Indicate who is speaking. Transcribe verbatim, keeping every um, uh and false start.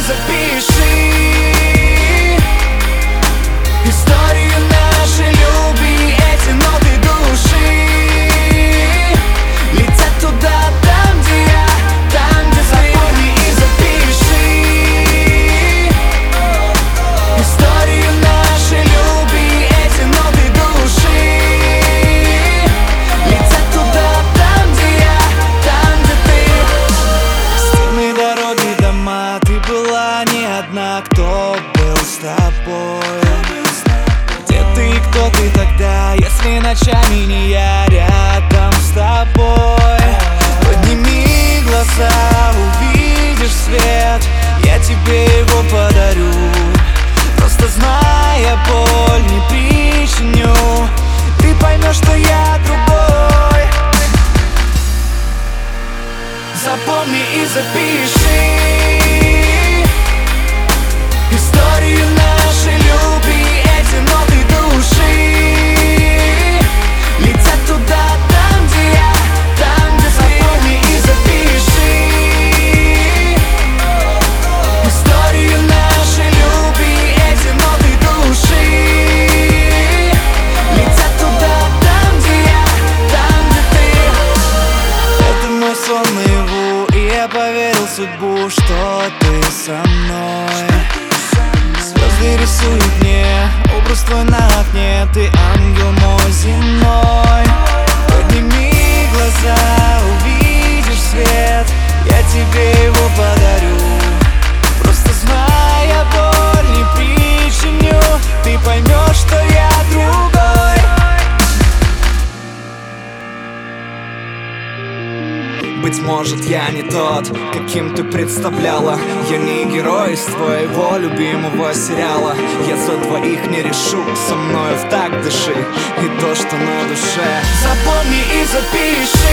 Speaker 1: запиши историю нашей любви. Эти ноты души летят туда, там, где я, там, где ты. Запомни и запиши историю нашей любви. Эти ноты души летят туда, там, где я, там, где ты. Стены, дороги, дома, ты была не одна. Кто был с тобой? Где ты и кто ты тогда, если ночами не я рядом с тобой? Подними глаза, увидишь свет, я тебе его подарю. Просто зная боль, не причиню. Ты поймешь, что я другой. Запомни и запиши историю нашей любви. Эти ноты души летят туда, там, где я, там, где ты. Запомни и запиши историю нашей любви. Эти ноты души летят туда, там, где я, там, где ты. Это мой сон наяву, и я поверил в судьбу, что ты со мной. Звезды рисуют мне образ твой на окне. Ты ангел мой земной. Подними глаза, увидишь свет, я тебе его подарю. Просто зная боль, не причиню. Ты поймешь, что я другой. Быть может, я не тот, каким ты представляла. Я не герой из твоего любимого сериала. Я за двоих не решу, со мною в так дыши. И то, что на душе, запомни и запиши